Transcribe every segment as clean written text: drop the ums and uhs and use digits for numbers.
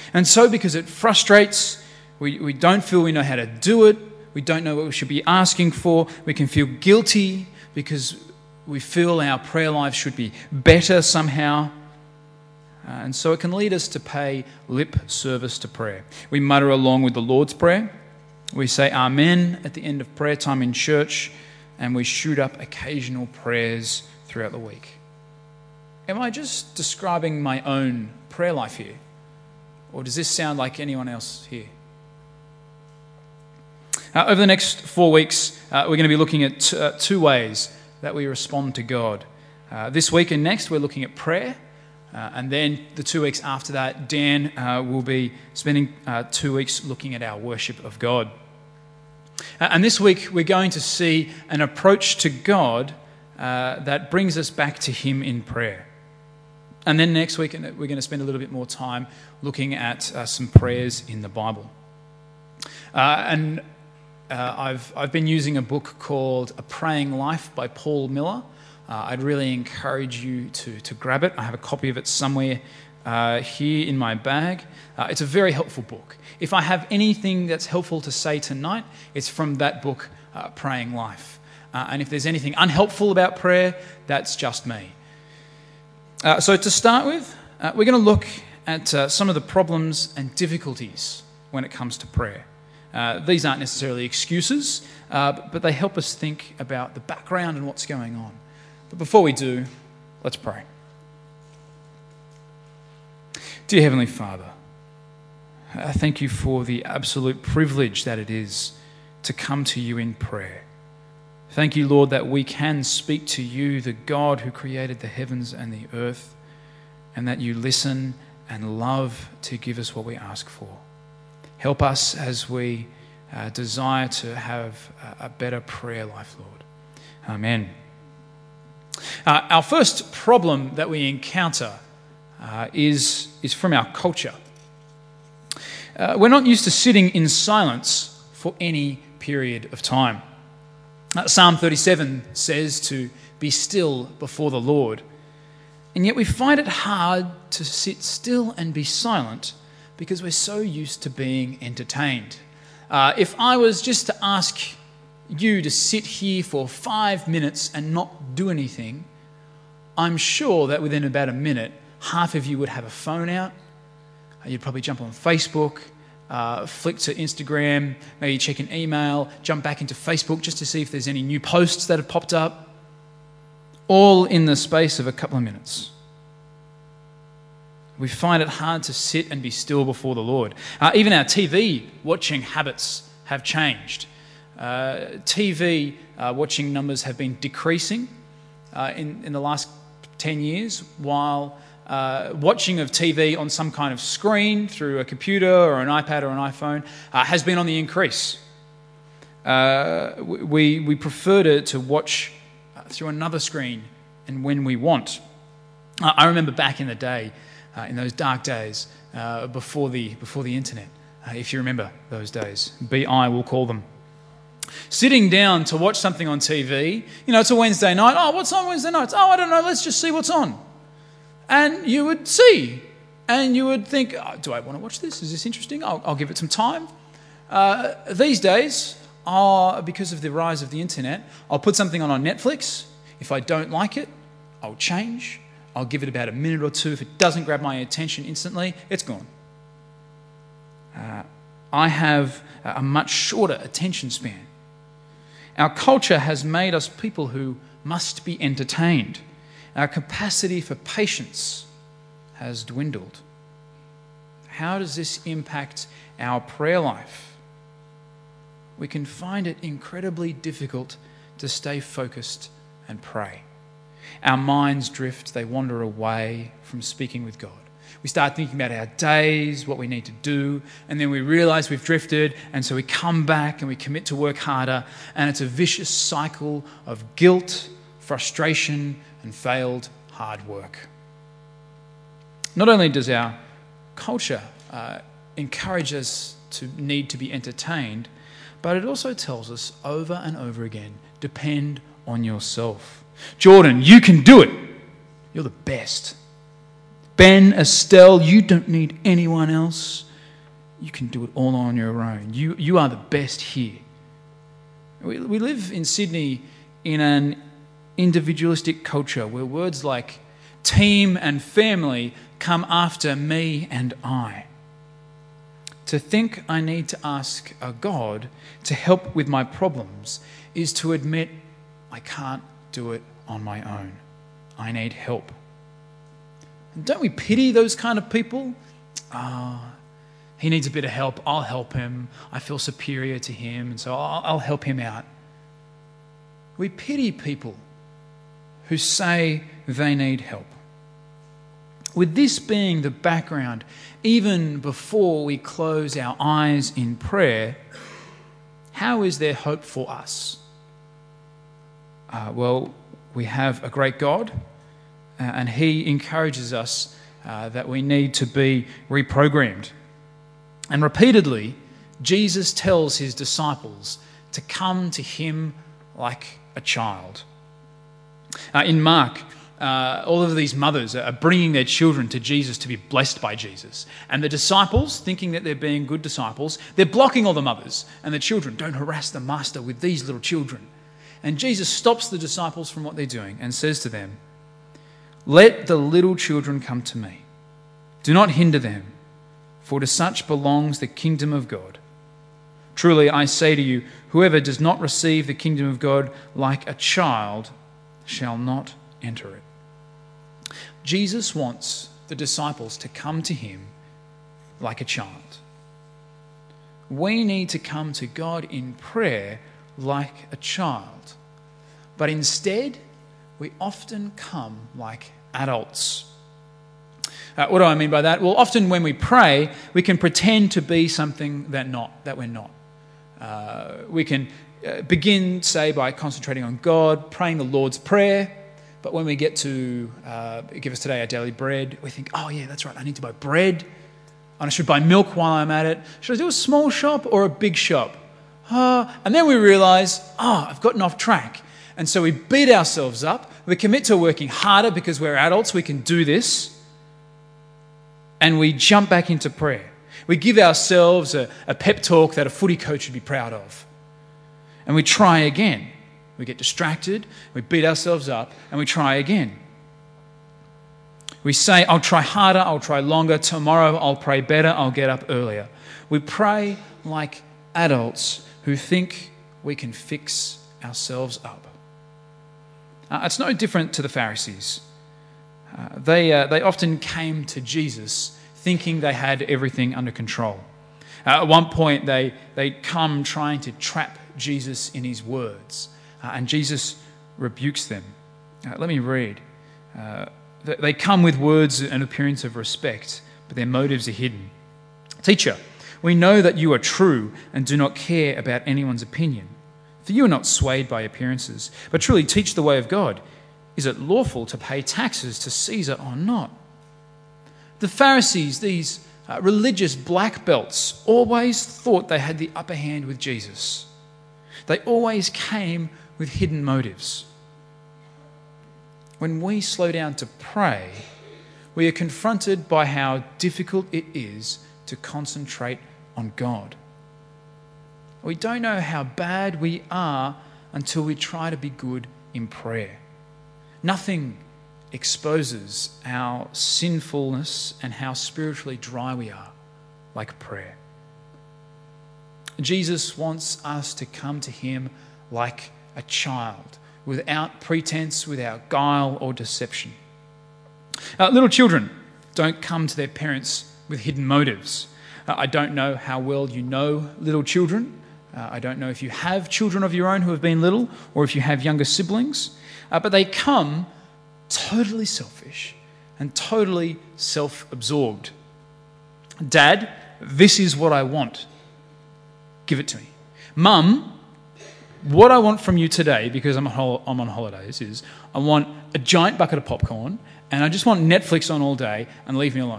And so because it frustrates, we don't feel we know how to do it, we don't know what we should be asking for, we can feel guilty because we feel our prayer life should be better somehow. And so it can lead us to pay lip service to prayer. We mutter along with the Lord's Prayer. We say Amen at the end of prayer time in church, and we shoot up occasional prayers throughout the week. Am I just describing my own prayer life here? Or does this sound like anyone else here? Over the next 4 weeks, we're going to be looking at two ways that we respond to God. This week and next, we're looking at prayer. And then the 2 weeks after that, Dan will be spending 2 weeks looking at our worship of God. And this week, we're going to see an approach to God that brings us back to Him in prayer. And then next week, we're going to spend a little bit more time looking at some prayers in the Bible. I've been using a book called A Praying Life by Paul Miller. I'd really encourage you to grab it. I have a copy of it somewhere here in my bag. It's a very helpful book. If I have anything that's helpful to say tonight, it's from that book, Praying Life. And if there's anything unhelpful about prayer, that's just me. So to start with, we're going to look at some of the problems and difficulties when it comes to prayer. These aren't necessarily excuses, but they help us think about the background and what's going on. But before we do, let's pray. Dear Heavenly Father, I thank you for the absolute privilege that it is to come to you in prayer. Thank you, Lord, that we can speak to you, the God who created the heavens and the earth, and that you listen and love to give us what we ask for. Help us as we desire to have a better prayer life, Lord. Amen. Our first problem that we encounter is from our culture. We're not used to sitting in silence for any period of time. Psalm 37 says to be still before the Lord, and yet we find it hard to sit still and be silent because we're so used to being entertained. If I was just to ask you to sit here for 5 minutes and not do anything, I'm sure that within about a minute, half of you would have a phone out. You'd probably jump on Facebook, flick to Instagram, maybe check an email, jump back into Facebook just to see if there's any new posts that have popped up, all in the space of a couple of minutes. We find it hard to sit and be still before the Lord. Even our TV watching habits have changed. TV watching numbers have been decreasing in the last 10 years, while watching of TV on some kind of screen through a computer or an iPad or an iPhone has been on the increase. We prefer to watch through another screen and when we want. I remember back in the day, in those dark days before the internet, if you remember those days, BI will call them. Sitting down to watch something on TV, it's a Wednesday night. Oh, what's on Wednesday nights? Oh, I don't know, let's just see what's on. And you would see, and you would think, do I want to watch this? Is this interesting? I'll give it some time. These days, because of the rise of the internet, I'll put something on Netflix. If I don't like it, I'll change. I'll give it about a minute or two. If it doesn't grab my attention instantly, it's gone. I have a much shorter attention span. Our culture has made us people who must be entertained. Our capacity for patience has dwindled. How does this impact our prayer life? We can find it incredibly difficult to stay focused and pray. Our minds drift, they wander away from speaking with God. We start thinking about our days, what we need to do, and then we realize we've drifted, and so we come back and we commit to work harder, and it's a vicious cycle of guilt, frustration, and failed hard work. Not only does our culture encourage us to need to be entertained, but it also tells us over and over again, depend on yourself. Jordan, you can do it. You're the best. Ben, Estelle, you don't need anyone else. You can do it all on your own. You are the best here. We live in Sydney in an individualistic culture where words like team and family come after me and I. To think I need to ask a God to help with my problems is to admit I can't do it on my own. I need help. And don't we pity those kind of people? He needs a bit of help. I'll help him. I feel superior to him, and so I'll help him out. We pity people who say they need help. With this being the background, even before we close our eyes in prayer, how is there hope for us? Well, we have a great God, and He encourages us that we need to be reprogrammed. And repeatedly, Jesus tells His disciples to come to Him like a child. In Mark, all of these mothers are bringing their children to Jesus to be blessed by Jesus. And the disciples, thinking that they're being good disciples, they're blocking all the mothers and the children. Don't harass the master with these little children. And Jesus stops the disciples from what they're doing and says to them, "Let the little children come to me. Do not hinder them, for to such belongs the kingdom of God. Truly I say to you, whoever does not receive the kingdom of God like a child shall not enter it." Jesus wants the disciples to come to Him like a child. We need to come to God in prayer like a child. But instead, we often come like adults. What do I mean by that? Well, often when we pray, we can pretend to be something that we're not. We can begin, say, by concentrating on God, praying the Lord's Prayer. But when we get to give us today our daily bread, we think, oh yeah, that's right, I need to buy bread. And I should buy milk while I'm at it. Should I do a small shop or a big shop? And then we realise, I've gotten off track. And so we beat ourselves up. We commit to working harder because we're adults, we can do this. And we jump back into prayer. We give ourselves a pep talk that a footy coach should be proud of. And we try again. We get distracted, we beat ourselves up, and we try again. We say, I'll try harder, I'll try longer, tomorrow I'll pray better, I'll get up earlier. We pray like adults who think we can fix ourselves up. It's no different to the Pharisees. They often came to Jesus thinking they had everything under control. At one point, they come trying to trap Jesus in His words. And Jesus rebukes them. Let me read. They come with words and appearance of respect, but their motives are hidden. "Teacher, we know that you are true and do not care about anyone's opinion. For you are not swayed by appearances, but truly teach the way of God. Is it lawful to pay taxes to Caesar or not?" The Pharisees, these religious black belts, always thought they had the upper hand with Jesus. They always came with hidden motives. When we slow down to pray, we are confronted by how difficult it is to concentrate on God. We don't know how bad we are until we try to be good in prayer. Nothing exposes our sinfulness and how spiritually dry we are like prayer. Jesus wants us to come to Him like a child, without pretense, without guile or deception. Little children don't come to their parents with hidden motives. I don't know how well you know little children. I don't know if you have children of your own who have been little, or if you have younger siblings. But they come totally selfish and totally self-absorbed. "Dad, this is what I want. Give it to me." "Mum, what I want from you today," because I'm on holidays, is I want a giant bucket of popcorn and I just want Netflix on all day and leave me alone.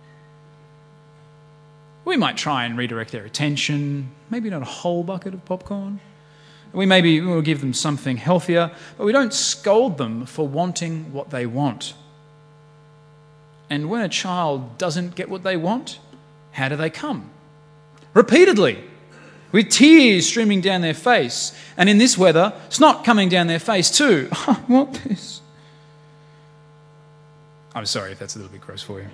We might try and redirect their attention, maybe not a whole bucket of popcorn. We'll give them something healthier, but we don't scold them for wanting what they want. And when a child doesn't get what they want, how do they come? Repeatedly, with tears streaming down their face. And in this weather, snot coming down their face too. I want this. I'm sorry if that's a little bit gross for you.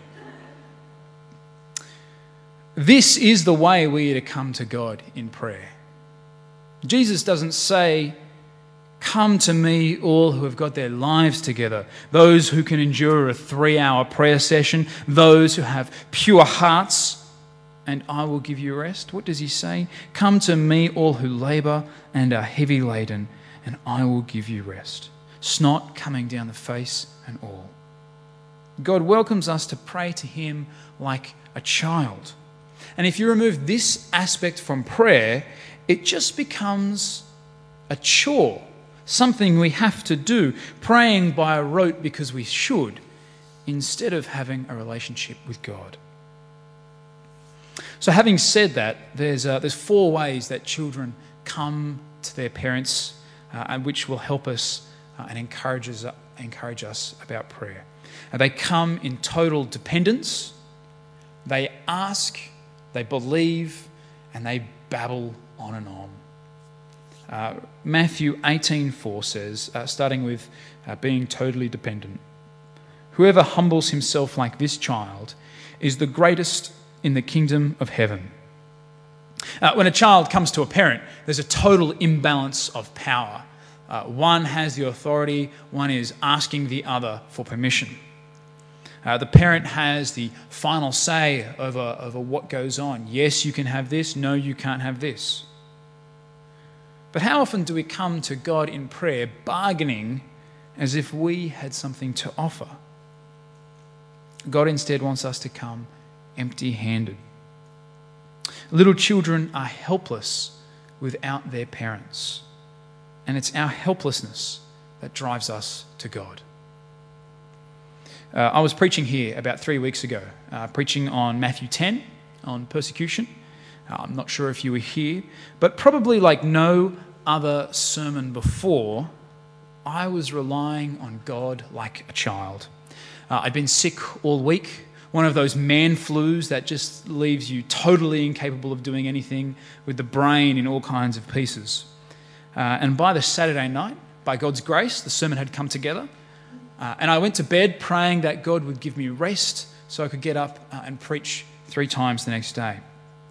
This is the way we are to come to God in prayer. Jesus doesn't say, "Come to me, all who have got their lives together, those who can endure a 3-hour prayer session, those who have pure hearts, and I will give you rest." What does he say? "Come to me, all who labour and are heavy laden, and I will give you rest." Snot coming down the face and all. God welcomes us to pray to him like a child. And if you remove this aspect from prayer, it just becomes a chore, something we have to do, praying by rote because we should, instead of having a relationship with God. So having said that, there's 4 ways that children come to their parents, and which will help us and encourage us about prayer. They come in total dependence, they ask, they believe, and they babble on and on. Matthew 18:4 says, starting with being totally dependent, "Whoever humbles himself like this child is the greatest in the kingdom of heaven." When a child comes to a parent, there's a total imbalance of power. One has the authority, one is asking the other for permission. The parent has the final say over what goes on. Yes, you can have this. No, you can't have this. But how often do we come to God in prayer bargaining as if we had something to offer? God instead wants us to come empty-handed. Little children are helpless without their parents, and it's our helplessness that drives us to God. I was preaching here about 3 weeks ago, preaching on Matthew 10, on persecution. I'm not sure if you were here, but probably like no other sermon before, I was relying on God like a child. I'd been sick all week, one of those man flus that just leaves you totally incapable of doing anything, with the brain in all kinds of pieces. And by the Saturday night, by God's grace, the sermon had come together. And I went to bed praying that God would give me rest so I could get up and preach 3 times the next day.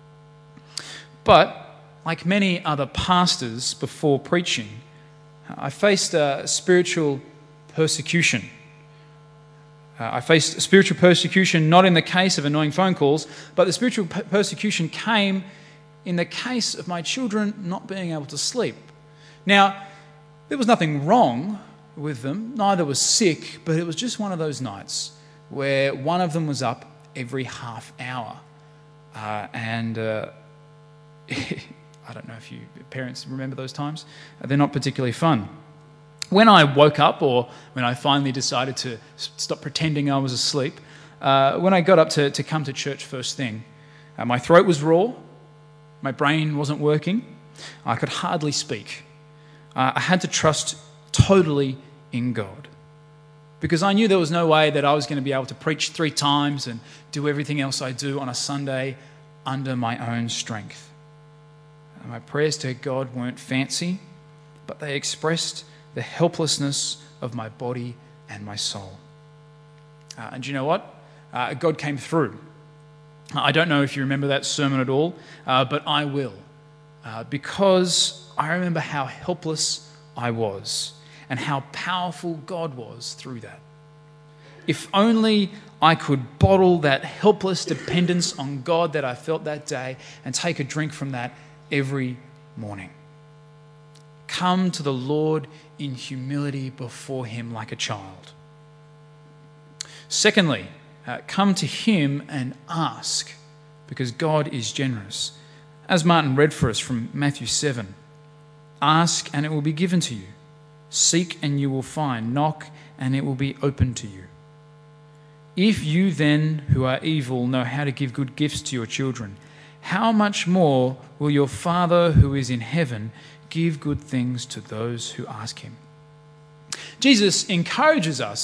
But, like many other pastors before preaching, I faced spiritual persecution. I faced spiritual persecution not in the case of annoying phone calls, but the spiritual persecution came in the case of my children not being able to sleep. Now, there was nothing wrong with them, neither was sick, but it was just one of those nights where one of them was up every half hour. And I don't know if you parents remember those times. They're not particularly fun. When I woke up, or when I finally decided to stop pretending I was asleep, when I got up to come to church first thing, my throat was raw, my brain wasn't working, I could hardly speak. I had to trust totally in God, because I knew there was no way that I was going to be able to preach 3 times and do everything else I do on a Sunday under my own strength. My prayers to God weren't fancy, but they expressed the helplessness of my body and my soul. And you know what? God came through. I don't know if you remember that sermon at all, but I will, because I remember how helpless I was and how powerful God was through that. If only I could bottle that helpless dependence on God that I felt that day and take a drink from that every morning. Come to the Lord in humility before him like a child. Secondly, come to him and ask, because God is generous. As Martin read for us from Matthew 7, ask and it will be given to you. Seek and you will find. Knock and it will be opened to you. If you then, who are evil, know how to give good gifts to your children, how much more will your Father who is in heaven give good things to those who ask him? Jesus encourages us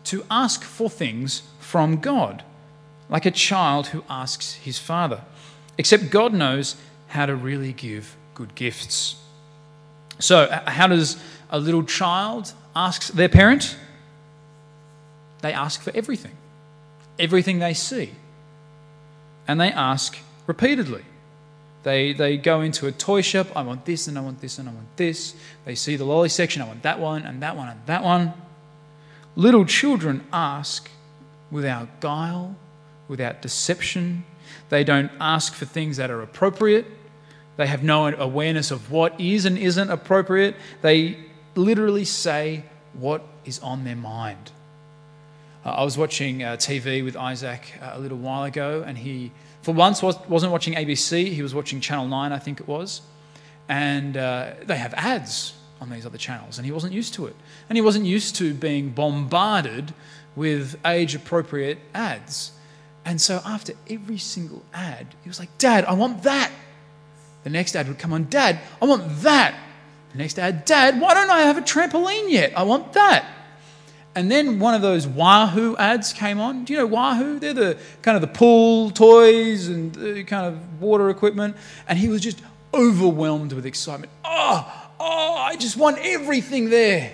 to ask for things from God, like a child who asks his father. Except God knows how to really give good gifts. So, how does a little child ask their parent? They ask for everything they see. And they ask repeatedly. They go into a toy shop, I want this and I want this and I want this. They see the lolly section, I want that one and that one and that one. Little children ask without guile, without deception. They don't ask for things that are appropriate. They have no awareness of what is and isn't appropriate. They literally say what is on their mind. I was watching TV with Isaac a little while ago, and he, for once, wasn't watching ABC. He was watching Channel 9, I think it was. And they have ads on these other channels, and he wasn't used to it. And he wasn't used to being bombarded with age-appropriate ads. And so after every single ad, he was like, Dad, I want that. The next ad would come on, Dad, I want that. The next ad, Dad, why don't I have a trampoline yet? I want that. And then one of those Wahoo ads came on. Do you know Wahoo? They're the kind of the pool toys and the kind of water equipment. And he was just overwhelmed with excitement. Oh, I just want everything there.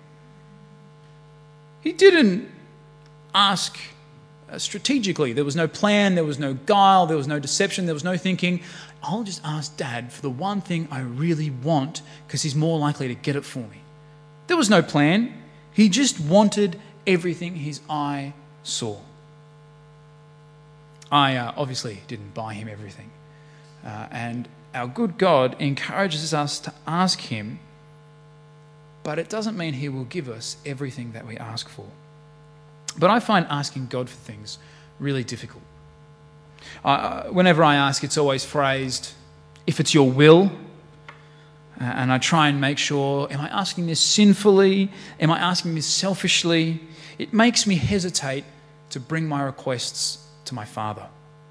He didn't ask strategically. There was no plan, there was no guile, there was no deception, there was no thinking. I'll just ask Dad for the one thing I really want because he's more likely to get it for me. There was no plan. He just wanted everything his eye saw. I obviously didn't buy him everything. And our good God encourages us to ask him, but it doesn't mean he will give us everything that we ask for. But I find asking God for things really difficult. Whenever I ask, it's always phrased, if it's your will. And I try and make sure, am I asking this sinfully? Am I asking this selfishly? It makes me hesitate to bring my requests to my Father.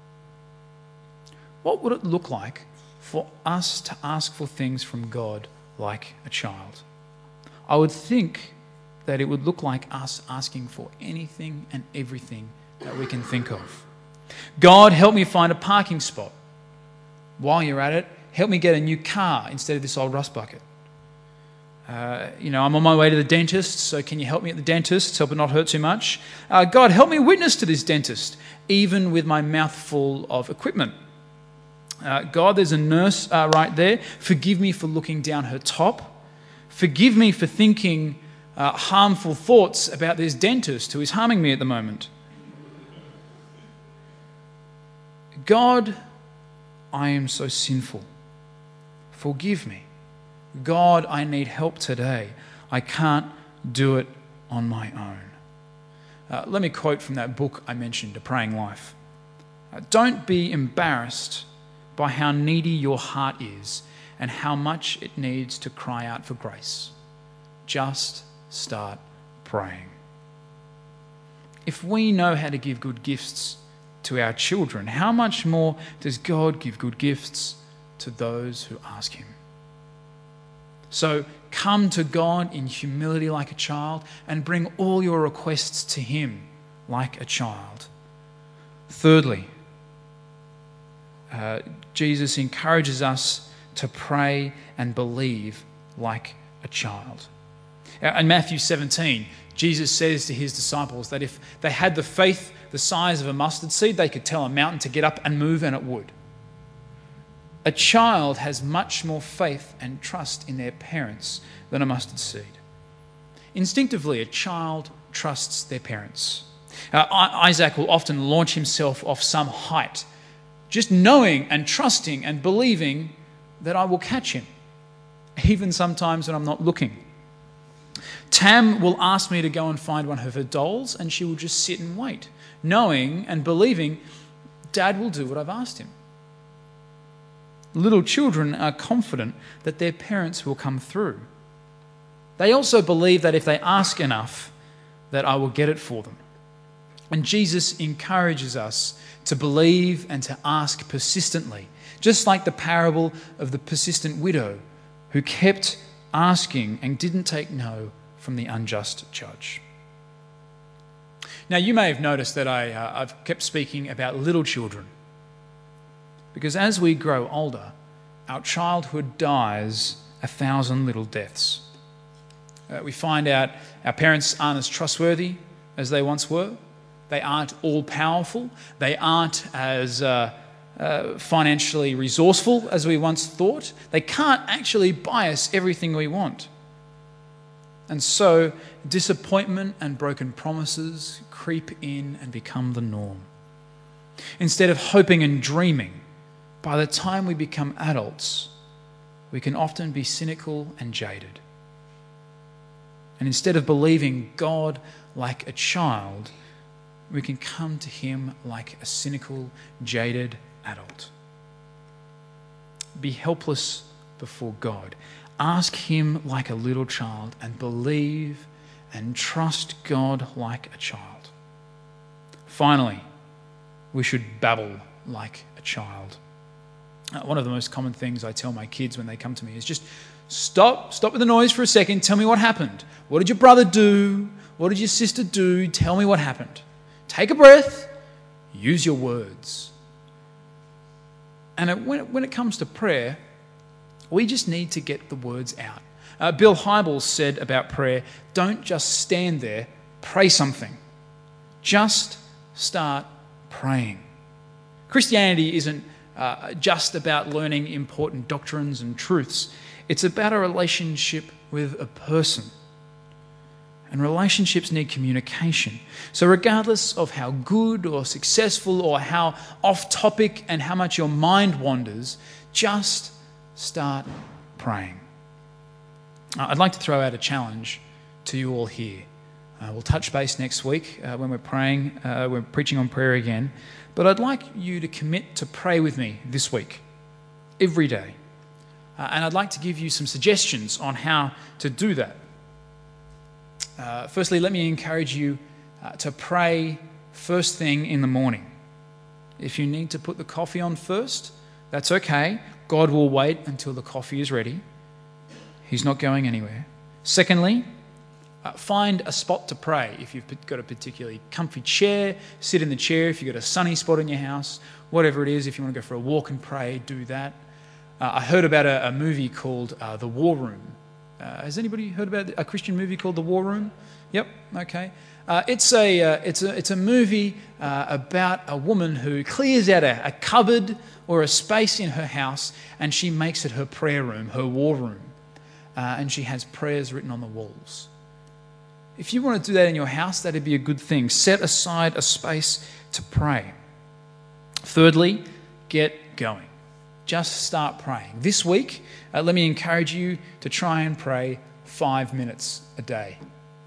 What would it look like for us to ask for things from God like a child? I would think that it would look like us asking for anything and everything that we can think of. God, help me find a parking spot. While you're at it, help me get a new car instead of this old rust bucket. I'm on my way to the dentist, so can you help me at the dentist? Help it not hurt too much. God, help me witness to this dentist, even with my mouth full of equipment. God, there's a nurse right there. Forgive me for looking down her top. Forgive me for thinking harmful thoughts about this dentist who is harming me at the moment. God, I am so sinful. Forgive me. God, I need help today. I can't do it on my own. Let me quote from that book I mentioned, A Praying Life. Don't be embarrassed by how needy your heart is and how much it needs to cry out for grace. Just start praying. If we know how to give good gifts to our children, how much more does God give good gifts to those who ask him? So come to God in humility like a child and bring all your requests to him like a child. Thirdly, Jesus encourages us to pray and believe like a child. In Matthew 17, Jesus says to his disciples that if they had the faith the size of a mustard seed, they could tell a mountain to get up and move, and it would. A child has much more faith and trust in their parents than a mustard seed. Instinctively, a child trusts their parents. Isaac will often launch himself off some height, just knowing and trusting and believing that I will catch him, even sometimes when I'm not looking. Tam will ask me to go and find one of her dolls, and she will just sit and wait, knowing and believing Dad will do what I've asked him. Little children are confident that their parents will come through. They also believe that if they ask enough, that I will get it for them. And Jesus encourages us to believe and to ask persistently, just like the parable of the persistent widow who kept asking and didn't take no from the unjust judge. Now, you may have noticed that I've kept speaking about little children, because as we grow older, our childhood dies 1,000 little deaths. We find out our parents aren't as trustworthy as they once were. They aren't all-powerful. They aren't as financially resourceful as we once thought. They can't actually buy us everything we want. And so disappointment and broken promises creep in and become the norm. Instead of hoping and dreaming, by the time we become adults, we can often be cynical and jaded. And instead of believing God like a child, we can come to him like a cynical, jaded adult. Be helpless before God. Ask him like a little child and believe and trust God like a child. Finally, we should babble like a child. One of the most common things I tell my kids when they come to me is just stop with the noise for a second. Tell me what happened. What did your brother do? What did your sister do? Tell me what happened. Take a breath. Use your words. And when it comes to prayer, we just need to get the words out. Bill Hybels said about prayer, don't just stand there, pray something. Just start praying. Christianity isn't just about learning important doctrines and truths. It's about a relationship with a person. And relationships need communication. So regardless of how good or successful or how off topic and how much your mind wanders, just start praying. I'd like to throw out a challenge to you all here. We'll touch base next week when we're praying. We're preaching on prayer again. But I'd like you to commit to pray with me this week, every day. And I'd like to give you some suggestions on how to do that. Firstly, let me encourage you to pray first thing in the morning. If you need to put the coffee on first, that's okay. God will wait until the coffee is ready. He's not going anywhere. Secondly, find a spot to pray. If you've got a particularly comfy chair, sit in the chair. If you've got a sunny spot in your house, whatever it is, if you want to go for a walk and pray, do that. I heard about a movie called The War Room. Has anybody heard about a Christian movie called The War Room? Yep, okay. It's a movie about a woman who clears out a cupboard or a space in her house and she makes it her prayer room, her war room. And she has prayers written on the walls. If you want to do that in your house, that'd be a good thing. Set aside a space to pray. Thirdly, get going. Just start praying. This week, let me encourage you to try and pray 5 minutes a day.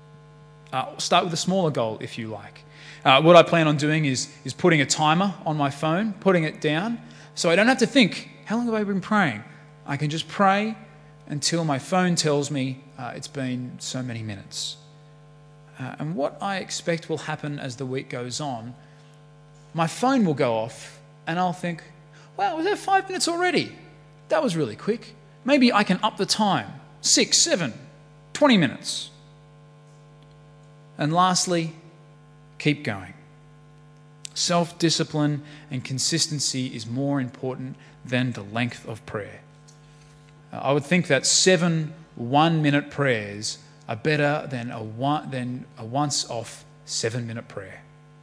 Start with a smaller goal if you like. What I plan on doing is putting a timer on my phone, putting it down, so I don't have to think, how long have I been praying? I can just pray until my phone tells me it's been so many minutes. And what I expect will happen as the week goes on, my phone will go off and I'll think, wow, was that 5 minutes already? That was really quick. Maybe I can up the time. 6, 7, 20 minutes. And lastly, keep going. Self-discipline and consistency is more important than the length of prayer. I would think that 7 one-minute prayers are better than a once-off 7-minute prayer.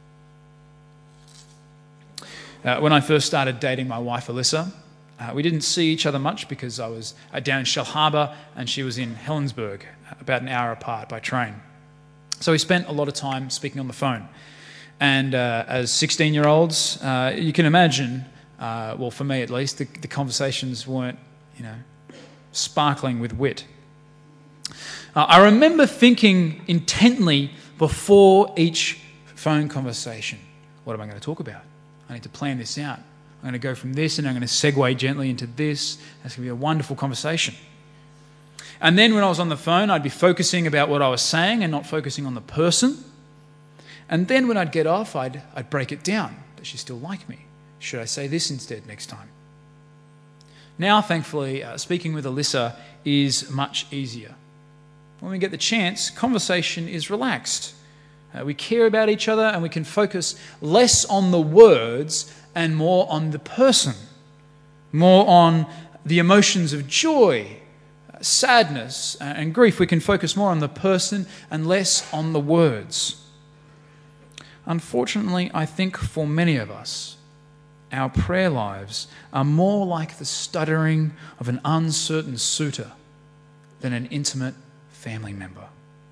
When I first started dating my wife, Alyssa, we didn't see each other much because I was down in Shellharbour and she was in Helensburgh, about an hour apart by train. So we spent a lot of time speaking on the phone. And as 16-year-olds, you can imagine, well, for me at least, the conversations weren't, sparkling with wit. I remember thinking intently before each phone conversation, what am I going to talk about? I need to plan this out. I'm going to go from this and I'm going to segue gently into this. That's going to be a wonderful conversation. And then when I was on the phone, I'd be focusing about what I was saying and not focusing on the person. And then when I'd get off, I'd break it down. Does she still like me? Should I say this instead next time? Now, thankfully, speaking with Alyssa is much easier. When we get the chance, conversation is relaxed. We care about each other, and we can focus less on the words and more on the person, more on the emotions of joy, sadness, and grief. We can focus more on the person and less on the words. Unfortunately, I think for many of us, our prayer lives are more like the stuttering of an uncertain suitor than an intimate family member.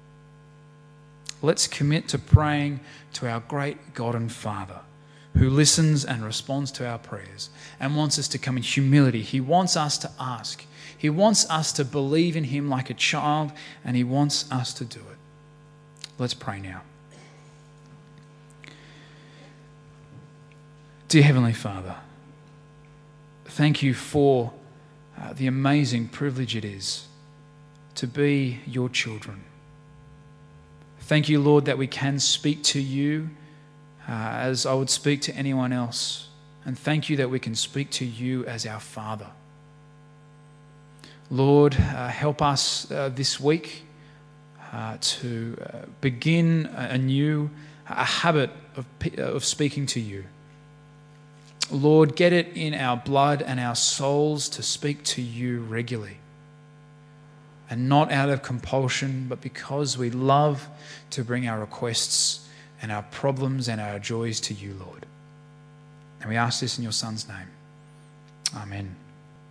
Let's commit to praying to our great God and Father, who listens and responds to our prayers and wants us to come in humility. He wants us to ask. He wants us to believe in him like a child, and he wants us to do it. Let's pray now. Dear Heavenly Father, thank you for the amazing privilege it is to be your children. Thank you, Lord, that we can speak to you as I would speak to anyone else. And thank you that we can speak to you as our Father. Lord, help us this week to begin anew a habit of speaking to you. Lord, get it in our blood and our souls to speak to you regularly. And not out of compulsion, but because we love to bring our requests and our problems and our joys to you, Lord. And we ask this in your Son's name. Amen.